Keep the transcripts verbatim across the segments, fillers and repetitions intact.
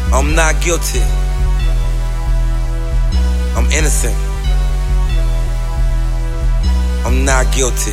I'm not guilty. I'm innocent. I'm not guilty.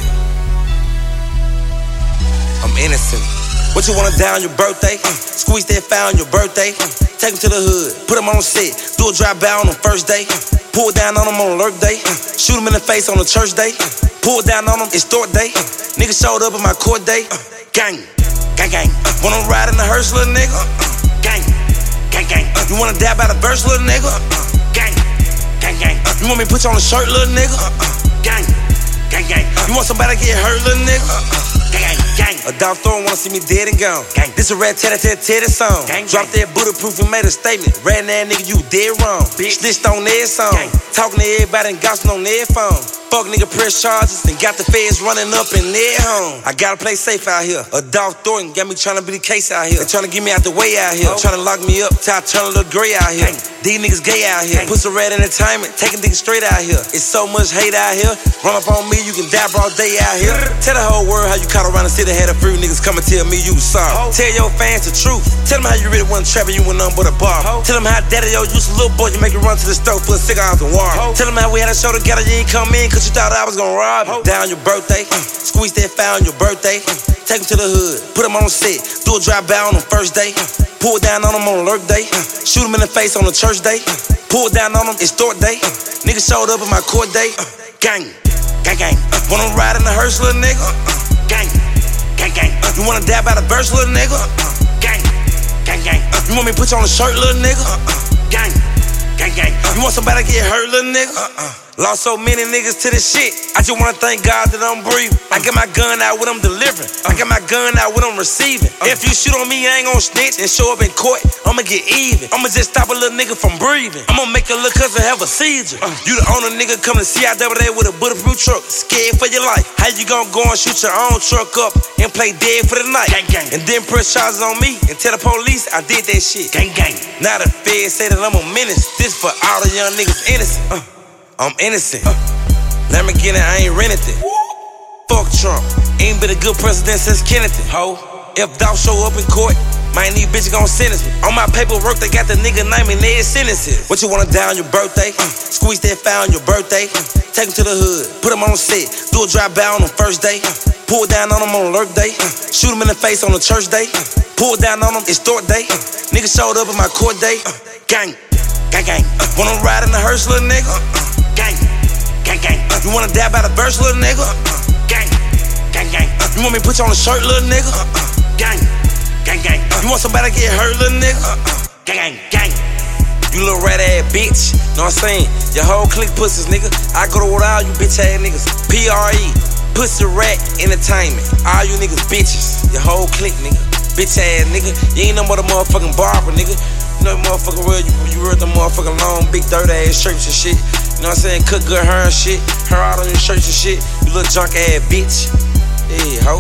I'm innocent. What you wanna die on your birthday? Uh, squeeze that file on your birthday. Uh, take him to the hood, put him on set. Do a drive-by on the first day. Uh, pull down on him on alert day. Uh, shoot him in the face on the church day. Uh, pull down on him, it's store day. Uh, niggas showed up in my court day. Uh, gang, gang, gang. Uh, wanna ride in the hearse, little nigga? Uh, uh, gang, gang, gang. Uh, you wanna die by the verse, little nigga? Uh, uh, gang, gang, gang. Uh, you want me to put you on the shirt, little nigga? Uh, uh, gang, gang, gang. Uh, you want somebody to get hurt, little nigga? Uh, uh, gang, gang. A dog throwing wanna see me dead and gone. Gang. This a rat tat tat tat song. Gang, Drop gang. That bulletproof and made a statement. Rat that nigga, you dead wrong. Bitch. Snitched on their song. Gang. Talking to everybody and gossiping on their phone. Fuck nigga press charges and got the feds running up in their home. I gotta play safe out here. A dog Thornton got me tryna be the case out here. They tryna get me out the way out here. Oh. Tryna lock me up till I turn a little gray out here. Gang. These niggas gay out here. Gang. Put some red entertainment, taking niggas straight out here. It's so much hate out here. Run up on me, you can die broad day out here. Tell the whole world how you caught around the city, had a few niggas come and tell me you was sorry. Oh. Tell your fans the truth. Tell them how you really wasn't trapping, you went nothing but a bar. Oh. Tell them how daddy yo used a little boy, you make it run to the store for a cigars and water. Oh. Tell them how we had a show together, you ain't come in cause you thought I was gonna rob you. Down your birthday, uh, squeeze that file on your birthday. Uh, take him to the hood, put him on set. Do a drive-by on the first day. Uh, pull down on him on alert day. Uh, shoot him in the face on the church day. Uh, pull down on him, it's store day. Uh, niggas showed up in my court day. Uh, gang, gang, gang. Uh, wanna ride in the hearse, little nigga? Uh, uh, gang, gang, gang. Uh, you wanna die by the verse, little nigga? Uh, uh, gang, gang, gang. Uh, you want me to put you on the shirt, little nigga? Uh, uh, gang, gang, gang. Uh, you want somebody to get hurt, little nigga? Uh, uh. Lost so many niggas to this shit. I just wanna thank God that I'm breathing. I got my gun out when I'm delivering. I got my gun out when I'm receiving. If you shoot on me, I ain't gon' snitch and show up in court. I'ma get even. I'ma just stop a little nigga from breathing. I'ma make a little cousin have a seizure. You the owner nigga come to see I double A with a bulletproof truck. Scared for your life. How you gon' go and shoot your own truck up and play dead for the night? Gang, gang. And then press charges on me and tell the police I did that shit. Gang, gang. Now the feds say that I'm a menace. This for all the young niggas innocent. Uh. I'm innocent. Uh, Let me get it, I ain't rented it. Fuck Trump, ain't been a good president since Kennedy. Ho, if Dow show up in court, man, these bitches gon' sentence me. On my paperwork, they got the nigga name in their sentences. What you wanna die on your birthday? Uh, squeeze that file on your birthday. Uh, take him to the hood, put him on set. Do a drive-by on the first day. Uh, pull down on him on alert day. Uh, shoot him in the face on the church day. Uh, pull down on him, it's store day. Uh, niggas showed up in my court day. Uh, gang, gang, gang. Uh, wanna ride in the hearse, little nigga? Uh, uh. Gang, gang, gang. Uh, you wanna die by the verse, little nigga? Uh, uh, gang, gang, gang. Uh, you want me to put you on the shirt, little nigga? Uh, uh, gang, gang, gang. Uh, you want somebody to get hurt, little nigga? Uh, uh, gang, gang. You little rat ass bitch. Know what I'm saying? Your whole clique pussies, nigga. I go to with all you bitch ass niggas. P R E, Pussy Rat Entertainment. All you niggas bitches. Your whole clique, nigga. Bitch ass nigga. You ain't no more the motherfucking barber, nigga. You know motherfucking real, you, you real the motherfucking long, big dirt ass shirts and shit. You know what I'm saying? Cut good hair and shit. Hair out on your shirts and shit. You little junk ass bitch. Hey, ho.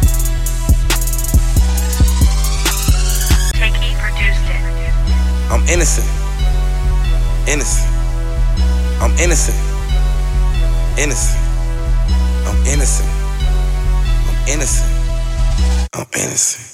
Takey produced it. I'm innocent. Innocent. I'm innocent. Innocent. I'm innocent. I'm innocent. I'm innocent.